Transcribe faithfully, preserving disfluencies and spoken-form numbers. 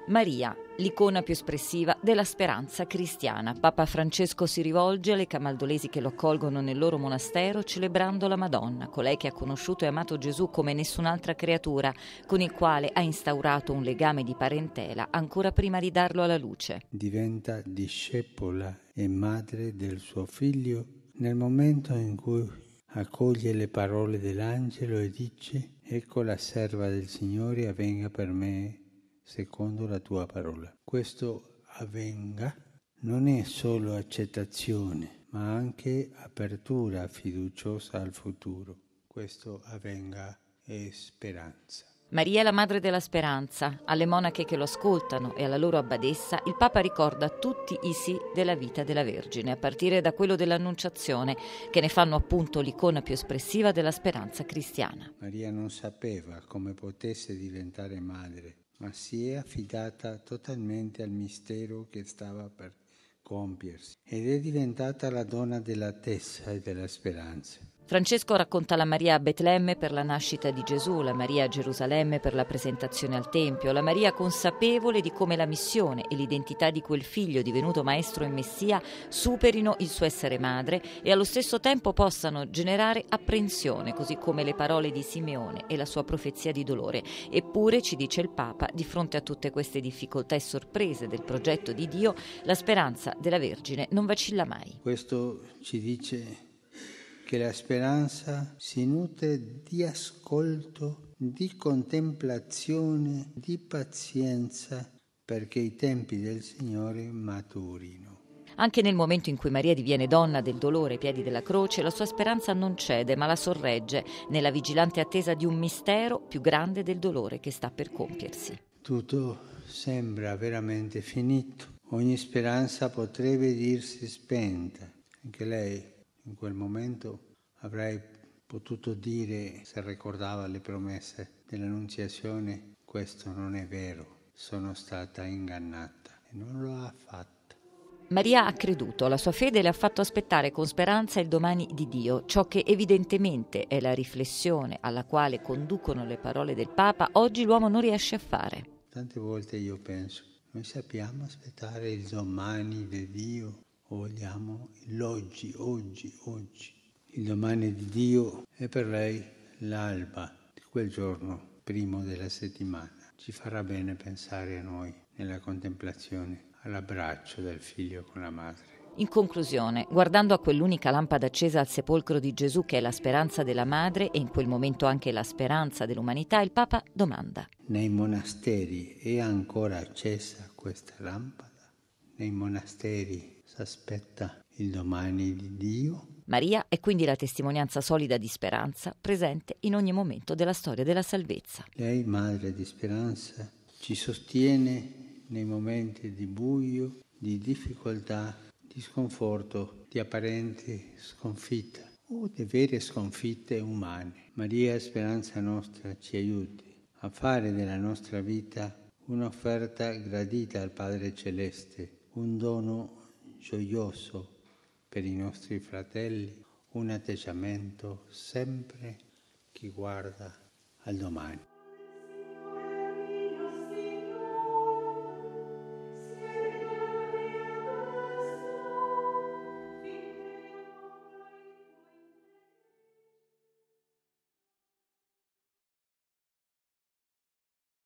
Maria, l'icona più espressiva della speranza cristiana. Papa Francesco si rivolge alle camaldolesi che lo accolgono nel loro monastero celebrando la Madonna, colei che ha conosciuto e amato Gesù come nessun'altra creatura, con il quale ha instaurato un legame di parentela ancora prima di darlo alla luce. Diventa discepola e madre del suo figlio nel momento in cui accoglie le parole dell'angelo e dice: «Ecco la serva del Signore, avvenga per me secondo la tua parola». Questo avvenga non è solo accettazione, ma anche apertura fiduciosa al futuro. Questo avvenga è speranza. Maria è la madre della speranza. Alle monache che lo ascoltano e alla loro abbadessa il Papa ricorda tutti i sì della vita della Vergine, a partire da quello dell'Annunciazione, che ne fanno appunto l'icona più espressiva della speranza cristiana. Maria non sapeva come potesse diventare madre, ma si è affidata totalmente al mistero che stava per compiersi ed è diventata la donna dell'attesa e della speranza. Francesco racconta la Maria a Betlemme per la nascita di Gesù, la Maria a Gerusalemme per la presentazione al Tempio, la Maria consapevole di come la missione e l'identità di quel figlio divenuto maestro e messia superino il suo essere madre e allo stesso tempo possano generare apprensione, così come le parole di Simeone e la sua profezia di dolore. Eppure, ci dice il Papa, di fronte a tutte queste difficoltà e sorprese del progetto di Dio, la speranza della Vergine non vacilla mai. Questo ci dice che la speranza si nutre di ascolto, di contemplazione, di pazienza, perché i tempi del Signore maturino. Anche nel momento in cui Maria diviene donna del dolore ai piedi della croce, la sua speranza non cede, ma la sorregge nella vigilante attesa di un mistero più grande del dolore che sta per compiersi. Tutto sembra veramente finito. Ogni speranza potrebbe dirsi spenta. Anche lei in quel momento avrei potuto dire, se ricordava le promesse dell'Annunziazione: questo non è vero, sono stata ingannata, e non lo ha fatto. Maria ha creduto, la sua fede le ha fatto aspettare con speranza il domani di Dio, ciò che evidentemente è la riflessione alla quale conducono le parole del Papa, oggi l'uomo non riesce a fare. Tante volte io penso, noi sappiamo aspettare il domani di Dio o vogliamo l'oggi, oggi, oggi. Il domani di Dio è per lei l'alba di quel giorno primo della settimana. Ci farà bene pensare a noi nella contemplazione all'abbraccio del figlio con la madre. In conclusione, guardando a quell'unica lampada accesa al sepolcro di Gesù che è la speranza della madre e in quel momento anche la speranza dell'umanità, il Papa domanda: nei monasteri è ancora accesa questa lampada? Nei monasteri si aspetta il domani di Dio? Maria è quindi la testimonianza solida di speranza presente in ogni momento della storia della salvezza. Lei, madre di speranza, ci sostiene nei momenti di buio, di difficoltà, di sconforto, di apparente sconfitta o di vere sconfitte umane. Maria, speranza nostra, ci aiuti a fare della nostra vita un'offerta gradita al Padre Celeste, un dono gioioso per i nostri fratelli, un atteggiamento sempre che guarda al domani.